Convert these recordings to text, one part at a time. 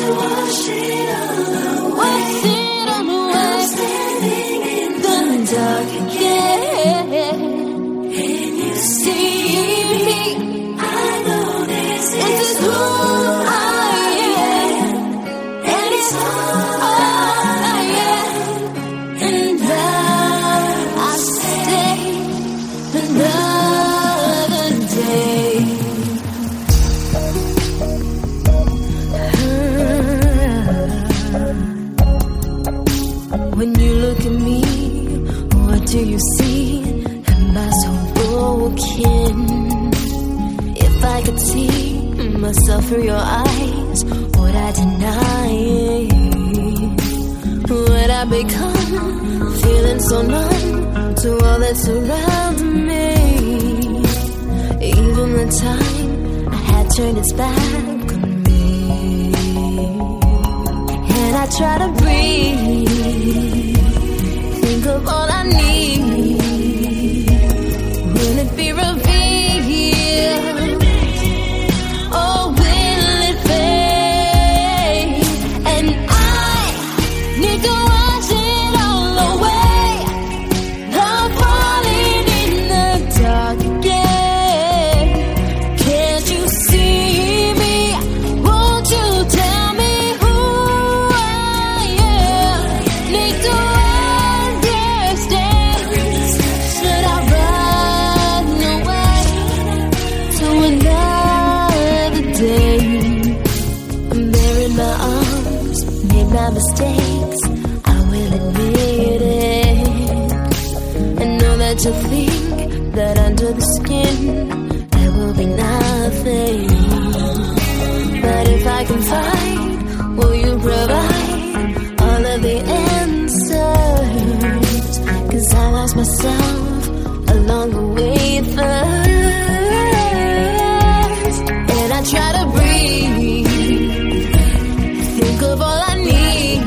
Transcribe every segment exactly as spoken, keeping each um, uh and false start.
to wash it all away. Wash it all away. I'm standing in the dark again. Can you see me? I know this, this is who I am, and it's all I am. And now I stay another day. When you look at me, what do you see? Am I so broken? If I could see myself through your eyes, would I deny it? Would I become feeling so numb to all that surrounds me? Even the time I had turned its back on me, and I try to breathe, think of all I need. Will it be revealed? Or will it fade? And I need to wash it all away. I'm falling in the dark again. Can't you see me? Won't you tell me who I am? Need to understand. Should I run away to another day? I'm there in my arms, made my mistakes, I will admit it. I know that you think that under the skin there will be nothing, but if I can find, will you provide all of the answers? 'Cause I lost myself along the way first, and I try to breathe, think of all I need.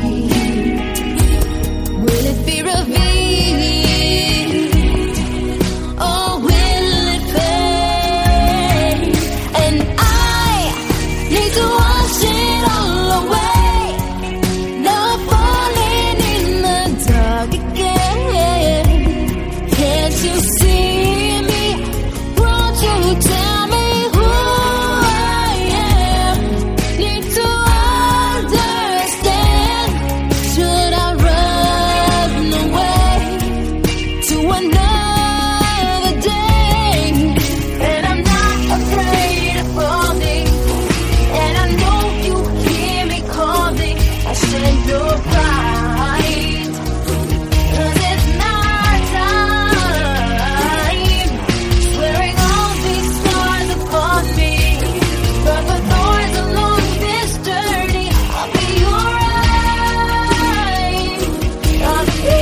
Will it be revealed? Or will it fade? And I need to wash it all away. Now I'm falling in the dark again. Can't you see me? Won't you tell me who I am? Need to understand. Should I run away to another day? And I'm not afraid of falling, and I know you hear me calling. I said you're right, 'cause it's not time. Swearing all these scars upon me, but the thorns along this journey, I'll be alright. I'll be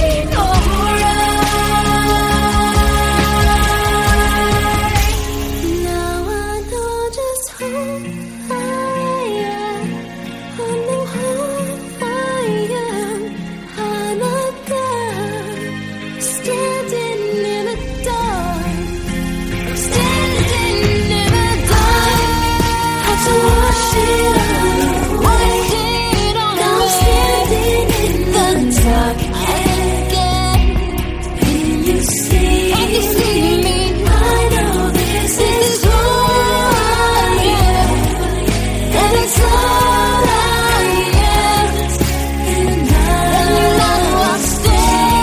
alright. Now I know just who I am. I know who I am. I'm a girl standing in the dark, standing in the dark. Had to wash it all away. Now I'm standing in the dark again. Can you see? Can you see me? I know this is who I am, and it's all I am. And now I'll stay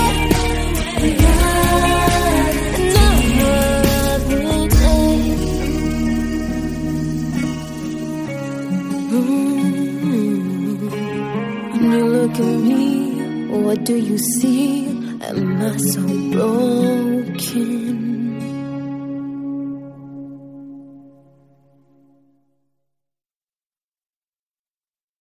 another day. When you look at me, what do you see? Am I so broken?